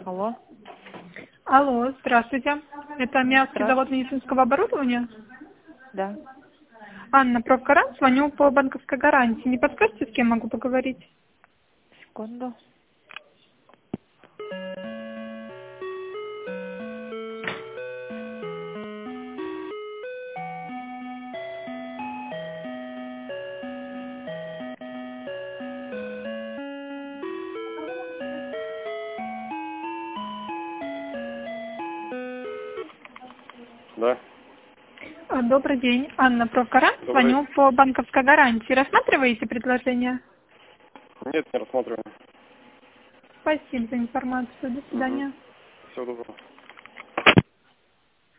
Алло. Алло, здравствуйте. Это Миасский Здравствуйте. завод медицинского оборудования? Да. Анна, профгарант, звоню по банковской гарантии. Не подскажете, с кем могу поговорить? Секунду. Да. Добрый день. Анна, профгарант, Добрый. звоню по банковской гарантии. Рассматриваете предложение? Нет, не рассматриваем. Спасибо за информацию. До свидания. Всего доброго.